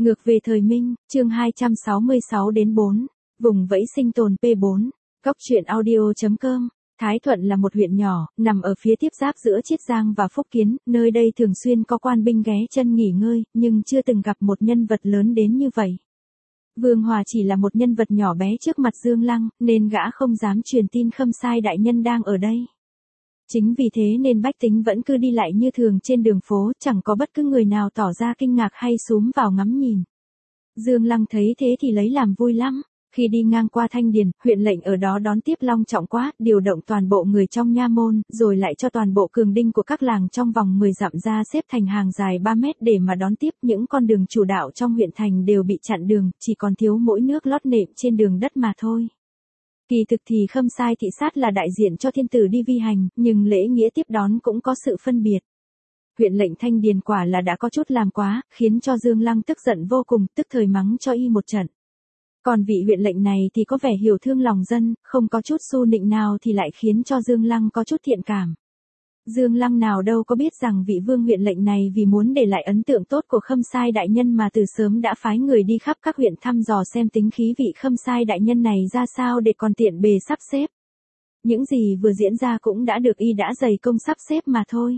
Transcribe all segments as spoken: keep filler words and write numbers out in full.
Ngược về thời Minh, chương hai trăm sáu mươi sáu đến bốn, vùng vẫy sinh tồn P bốn, Cóc truyện audio chấm com. Thái Thuận là một huyện nhỏ, nằm ở phía tiếp giáp giữa Chiết Giang và Phúc Kiến, nơi đây thường xuyên có quan binh ghé chân nghỉ ngơi, nhưng chưa từng gặp một nhân vật lớn đến như vậy. Vương Hòa chỉ là một nhân vật nhỏ bé trước mặt Dương Lăng, nên gã không dám truyền tin Khâm Sai đại nhân đang ở đây. Chính vì thế nên bách tính vẫn cứ đi lại như thường trên đường phố, chẳng có bất cứ người nào tỏ ra kinh ngạc hay xúm vào ngắm nhìn. Dương Lăng thấy thế thì lấy làm vui lắm. Khi đi ngang qua Thanh Điền, huyện lệnh ở đó đón tiếp long trọng quá, điều động toàn bộ người trong nha môn, rồi lại cho toàn bộ cường đinh của các làng trong vòng mười dặm ra xếp thành hàng dài ba mét để mà đón tiếp. Những con đường chủ đạo trong huyện thành đều bị chặn đường, chỉ còn thiếu mỗi nước lót nệm trên đường đất mà thôi. Kỳ thực thì Khâm Sai thị sát là đại diện cho thiên tử đi vi hành, nhưng lễ nghĩa tiếp đón cũng có sự phân biệt. Huyện lệnh Thanh Điền quả là đã có chút làm quá, khiến cho Dương Lăng tức giận vô cùng, tức thời mắng cho y một trận. Còn vị huyện lệnh này thì có vẻ hiểu thương lòng dân, không có chút xu nịnh nào thì lại khiến cho Dương Lăng có chút thiện cảm. Dương Lăng nào đâu có biết rằng vị vương huyện lệnh này vì muốn để lại ấn tượng tốt của Khâm Sai đại nhân mà từ sớm đã phái người đi khắp các huyện thăm dò xem tính khí vị Khâm Sai đại nhân này ra sao để còn tiện bề sắp xếp. Những gì vừa diễn ra cũng đã được y đã dày công sắp xếp mà thôi.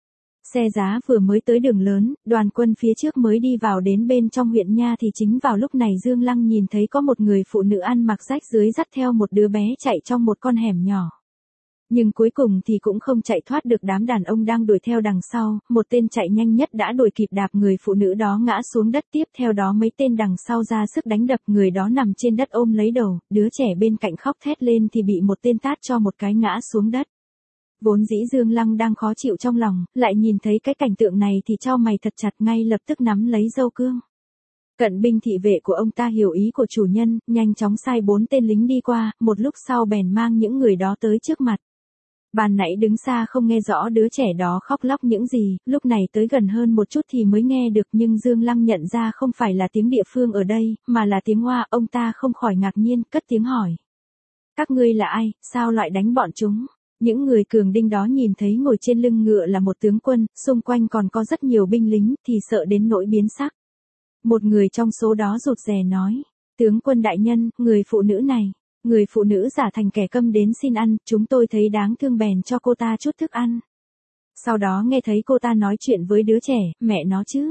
Xe giá vừa mới tới đường lớn, đoàn quân phía trước mới đi vào đến bên trong huyện nha thì chính vào lúc này Dương Lăng nhìn thấy có một người phụ nữ ăn mặc rách rưới dắt theo một đứa bé chạy trong một con hẻm nhỏ. Nhưng cuối cùng thì cũng không chạy thoát được đám đàn ông đang đuổi theo đằng sau, một tên chạy nhanh nhất đã đuổi kịp đạp người phụ nữ đó ngã xuống đất, tiếp theo đó mấy tên đằng sau ra sức đánh đập người đó nằm trên đất ôm lấy đầu, đứa trẻ bên cạnh khóc thét lên thì bị một tên tát cho một cái ngã xuống đất. Vốn dĩ Dương Lăng đang khó chịu trong lòng, lại nhìn thấy cái cảnh tượng này thì chau mày thật chặt, ngay lập tức nắm lấy dâu cương. Cận binh thị vệ của ông ta hiểu ý của chủ nhân, nhanh chóng sai bốn tên lính đi qua, một lúc sau bèn mang những người đó tới trước mặt. Ban nãy đứng xa không nghe rõ đứa trẻ đó khóc lóc những gì, lúc này tới gần hơn một chút thì mới nghe được, nhưng Dương Lăng nhận ra không phải là tiếng địa phương ở đây, mà là tiếng Hoa. Ông ta không khỏi ngạc nhiên, cất tiếng hỏi. Các ngươi là ai, sao lại đánh bọn chúng? Những người cường đinh đó nhìn thấy ngồi trên lưng ngựa là một tướng quân, xung quanh còn có rất nhiều binh lính, thì sợ đến nỗi biến sắc. Một người trong số đó rụt rè nói, tướng quân đại nhân, người phụ nữ này, người phụ nữ giả thành kẻ câm đến xin ăn, chúng tôi thấy đáng thương bèn cho cô ta chút thức ăn. Sau đó nghe thấy cô ta nói chuyện với đứa trẻ, mẹ nó chứ.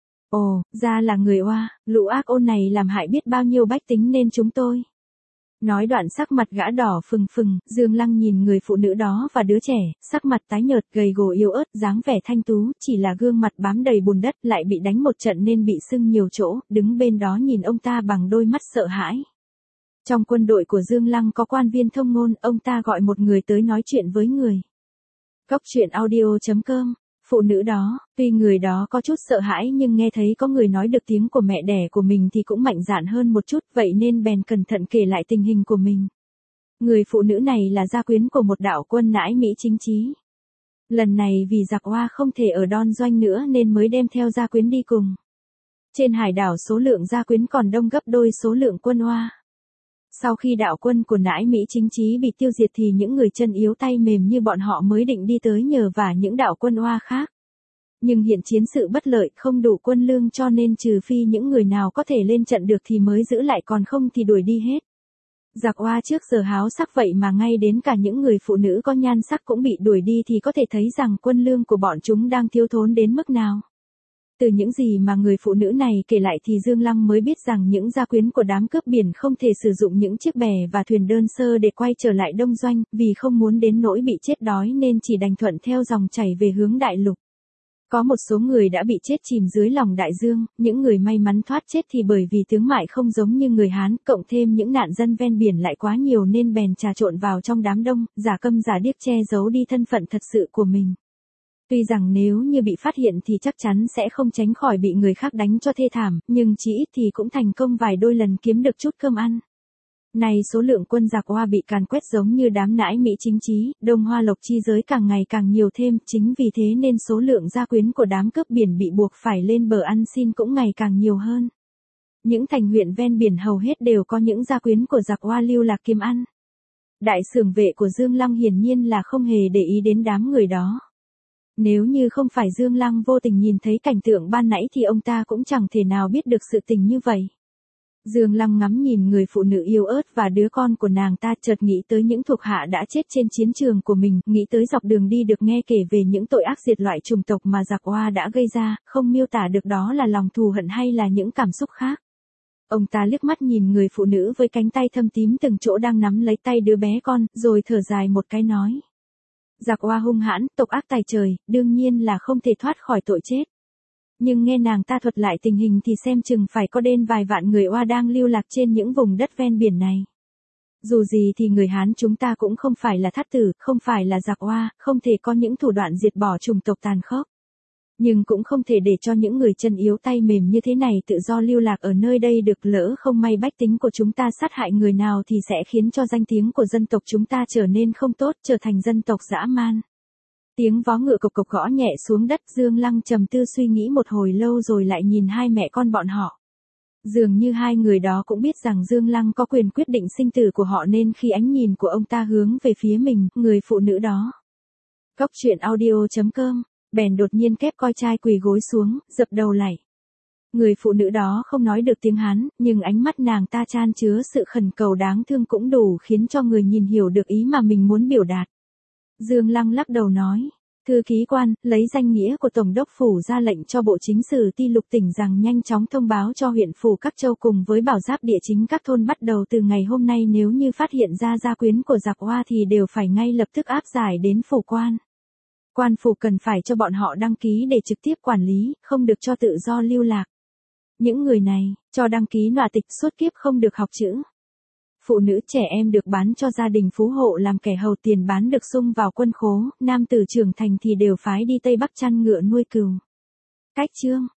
Ồ, ra là người Oa, lũ ác ôn này làm hại biết bao nhiêu bách tính nên chúng tôi. Nói đoạn sắc mặt gã đỏ phừng phừng, Dương Lăng nhìn người phụ nữ đó và đứa trẻ, sắc mặt tái nhợt, gầy gò yếu ớt, dáng vẻ thanh tú, chỉ là gương mặt bám đầy bùn đất, lại bị đánh một trận nên bị sưng nhiều chỗ, đứng bên đó nhìn ông ta bằng đôi mắt sợ hãi. Trong quân đội của Dương Lăng có quan viên thông ngôn, ông ta gọi một người tới nói chuyện với người. Cóc truyện audio chấm com. Phụ nữ đó, tuy người đó có chút sợ hãi nhưng nghe thấy có người nói được tiếng của mẹ đẻ của mình thì cũng mạnh dạn hơn một chút, vậy nên bèn cẩn thận kể lại tình hình của mình. Người phụ nữ này là gia quyến của một đạo quân nãi Mỹ chính chí. Lần này vì giặc Hoa không thể ở đon doanh nữa nên mới đem theo gia quyến đi cùng. Trên hải đảo số lượng gia quyến còn đông gấp đôi số lượng quân Hoa. Sau khi đạo quân của nãi Mỹ chính chí bị tiêu diệt thì những người chân yếu tay mềm như bọn họ mới định đi tới nhờ vả những đạo quân Hoa khác. Nhưng hiện chiến sự bất lợi, không đủ quân lương cho nên trừ phi những người nào có thể lên trận được thì mới giữ lại, còn không thì đuổi đi hết. Giặc Hoa trước giờ háo sắc vậy mà ngay đến cả những người phụ nữ có nhan sắc cũng bị đuổi đi thì có thể thấy rằng quân lương của bọn chúng đang thiếu thốn đến mức nào. Từ những gì mà người phụ nữ này kể lại thì Dương Lăng mới biết rằng những gia quyến của đám cướp biển không thể sử dụng những chiếc bè và thuyền đơn sơ để quay trở lại Đông Doanh, vì không muốn đến nỗi bị chết đói nên chỉ đành thuận theo dòng chảy về hướng đại lục. Có một số người đã bị chết chìm dưới lòng đại dương, những người may mắn thoát chết thì bởi vì tướng mạo không giống như người Hán, cộng thêm những nạn dân ven biển lại quá nhiều nên bèn trà trộn vào trong đám đông, giả câm giả điếc che giấu đi thân phận thật sự của mình. Tuy rằng nếu như bị phát hiện thì chắc chắn sẽ không tránh khỏi bị người khác đánh cho thê thảm, nhưng chí ít thì cũng thành công vài đôi lần kiếm được chút cơm ăn. Này số lượng quân giặc Hoa bị càn quét giống như đám nãi Mỹ chính chí, Đông Hoa lộc chi giới càng ngày càng nhiều thêm, chính vì thế nên số lượng gia quyến của đám cướp biển bị buộc phải lên bờ ăn xin cũng ngày càng nhiều hơn. Những thành huyện ven biển hầu hết đều có những gia quyến của giặc Hoa lưu lạc kiếm ăn. Đại xưởng vệ của Dương Lăng hiển nhiên là không hề để ý đến đám người đó. Nếu như không phải Dương Lăng vô tình nhìn thấy cảnh tượng ban nãy thì ông ta cũng chẳng thể nào biết được sự tình như vậy. Dương Lăng ngắm nhìn người phụ nữ yếu ớt và đứa con của nàng ta, chợt nghĩ tới những thuộc hạ đã chết trên chiến trường của mình, nghĩ tới dọc đường đi được nghe kể về những tội ác diệt loại chủng tộc mà giặc Hoa đã gây ra, không miêu tả được đó là lòng thù hận hay là những cảm xúc khác. Ông ta liếc mắt nhìn người phụ nữ với cánh tay thâm tím từng chỗ đang nắm lấy tay đứa bé con, rồi thở dài một cái nói. Giặc Hoa hung hãn, tộc ác tài trời, đương nhiên là không thể thoát khỏi tội chết. Nhưng nghe nàng ta thuật lại tình hình thì xem chừng phải có đến vài vạn người Oa đang lưu lạc trên những vùng đất ven biển này. Dù gì thì người Hán chúng ta cũng không phải là thát tử, không phải là giặc Oa, không thể có những thủ đoạn diệt bỏ chủng tộc tàn khốc. Nhưng cũng không thể để cho những người chân yếu tay mềm như thế này tự do lưu lạc ở nơi đây được, lỡ không may bách tính của chúng ta sát hại người nào thì sẽ khiến cho danh tiếng của dân tộc chúng ta trở nên không tốt, trở thành dân tộc dã man. Tiếng vó ngựa cộc cộc gõ nhẹ xuống đất, Dương Lăng trầm tư suy nghĩ một hồi lâu rồi lại nhìn hai mẹ con bọn họ. Dường như hai người đó cũng biết rằng Dương Lăng có quyền quyết định sinh tử của họ nên khi ánh nhìn của ông ta hướng về phía mình, người phụ nữ đó. Góc truyện audio chấm com, bèn đột nhiên kép coi trai quỳ gối xuống, dập đầu lạy. Người phụ nữ đó không nói được tiếng Hán, nhưng ánh mắt nàng ta chan chứa sự khẩn cầu đáng thương cũng đủ khiến cho người nhìn hiểu được ý mà mình muốn biểu đạt. Dương Lăng lắc đầu nói, thư ký quan, lấy danh nghĩa của Tổng đốc Phủ ra lệnh cho Bộ Chính sử Ti Lục tỉnh rằng nhanh chóng thông báo cho huyện phủ các châu cùng với bảo giáp địa chính các thôn bắt đầu từ ngày hôm nay, nếu như phát hiện ra gia quyến của giặc Hoa thì đều phải ngay lập tức áp giải đến phủ quan. Quan phủ cần phải cho bọn họ đăng ký để trực tiếp quản lý, không được cho tự do lưu lạc. Những người này, cho đăng ký nọa tịch suốt kiếp không được học chữ. Phụ nữ trẻ em được bán cho gia đình phú hộ làm kẻ hầu, tiền bán được sung vào quân khố, nam tử trưởng thành thì đều phái đi Tây Bắc chăn ngựa nuôi cừu. Cách chương